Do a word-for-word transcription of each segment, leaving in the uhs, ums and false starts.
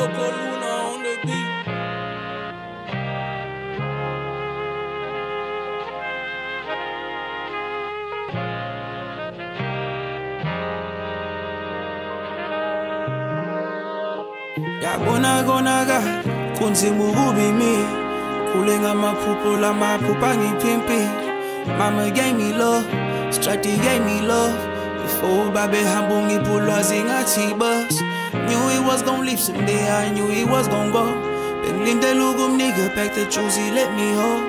Coco Luna on the beat. Yabona kona ka kunzima ukubi mi kule ngamaphupho lamaphupha ngiphimpi. Mama gave me love, Strati gave me love. Before babe hambo ngipulwa zingathi bus. Knew he was gon' leave someday, I knew he was gon' go. Bengilindele ukumnika back the truth he let me hold.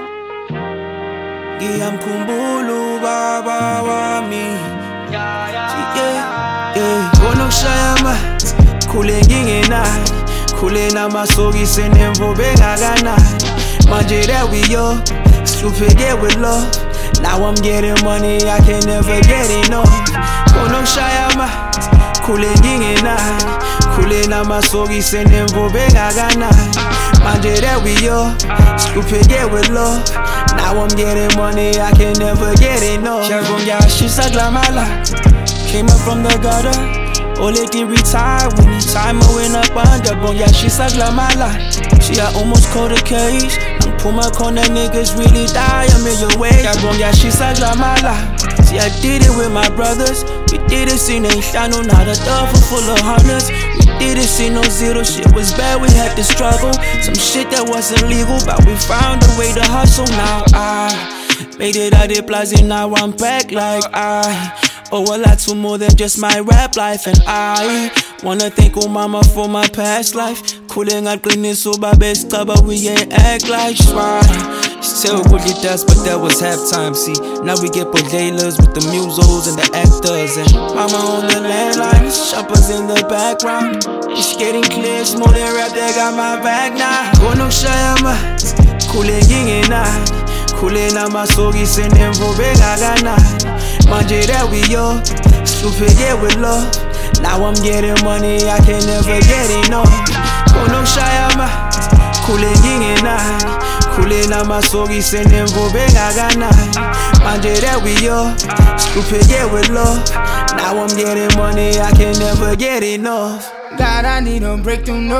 Ngiyamkhumbula baba wami. Yeah, yeah. Konokushaya amanzi khule ngingenayo, khule namasoki senemvo bengakanani. Manje that we yo, stupid with love. Now I'm getting money, I can never get enough. Konokushaya amanzi khule ngingenayo, khule namasoki senemvo bengakanani. Manje that we yo, stupid with love. Now I'm getting money, I can never get enough. Shagongashisa glamala, came up from the gutter. Oleti retired when the time I went up under. Bongashisa glamala, she I almost caught a case. I'm pull my corner niggas really die, I'm in your way. Bongashisa glamala, see I did it with my brothers. We did it, see they shine on not a duffel full of hundreds. Didn't see no zero, shit was bad, we had to struggle. Some shit that wasn't legal, but we found a way to hustle. Now I made it out of Plaza, now I'm back like I owe a lot to more than just my rap life. And I wanna thank oh mama for my past life. Cooling out cleaning so my best club, but we ain't act like swine. Still would get dust, but that was halftime. See, now we get bodelas with the musos and the actors. And mama on the landline, shoppers in the background. It's getting clear, it's more than rap, they got my back now. Konokushaya amanzi khule ngingenayo, khule namasoki senemvo bengakanani. Manje that we yo, stupid with love. Now I'm getting money, I can never get enough. Konokushaya amanzi khule ngingenayo, khule namasoki senemvo bengakanani. Manje that we yo, stupid with love. Now I'm getting money, I can never get enough. God, I need a breakthrough, no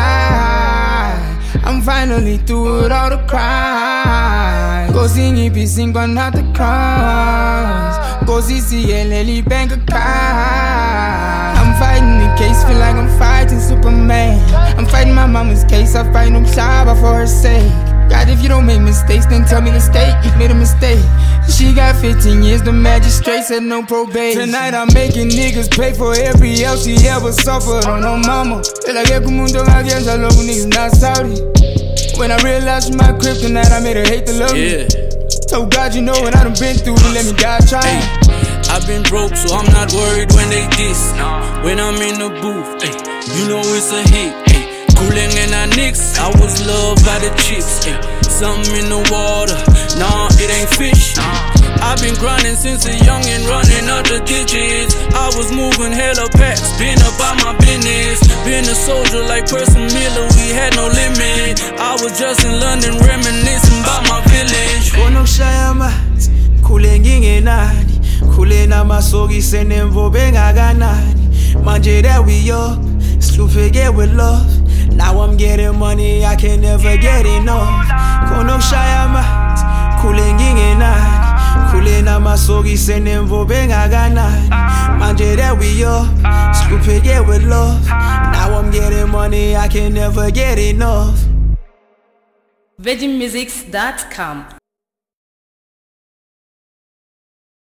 lie. I'm finally through with all the cries. Go sing it, be sing, but not the cries. Go see C L L bank account. I'm fighting the case, feel like I'm fighting Superman. I'm fighting my mama's case, I fight no Shaba for her sake. God, if you don't make mistakes, then tell me the state you made a mistake. She got fifteen years, the magistrate said no probation. Tonight I'm making niggas pay for every L she ever suffered on her mama. Feel like every mundo against I love niggas not Saudi. When I realized my kryptonite, I made her hate to love Yeah. me. Told God, you know what I done been through, to let me die trying. Ay, I've been broke, so I'm not worried when they diss. When I'm in the booth, ay, you know it's a hit. Ay. Cooling and I nicks, I was loved by the chicks. Ay. Something in the water, nah, it ain't fish. I've been grinding since a youngin', running up the digits. I was moving hella packs, been about my business. Been a soldier like Percy Miller, we had no limit. I was just in London reminiscing about my village. Konokushaya amanzi khule ngingenayo, khule namasoki senemvo bengakanani. Manje that we yo, stupid with love. Now I'm getting money, I can never get enough. Konokushaya amanzi khule ngingenayo, khule namasoki senemvo bengakanani. Manje that we yo, stupid with love. Now I'm getting money, I can never get enough. virgin musics dot com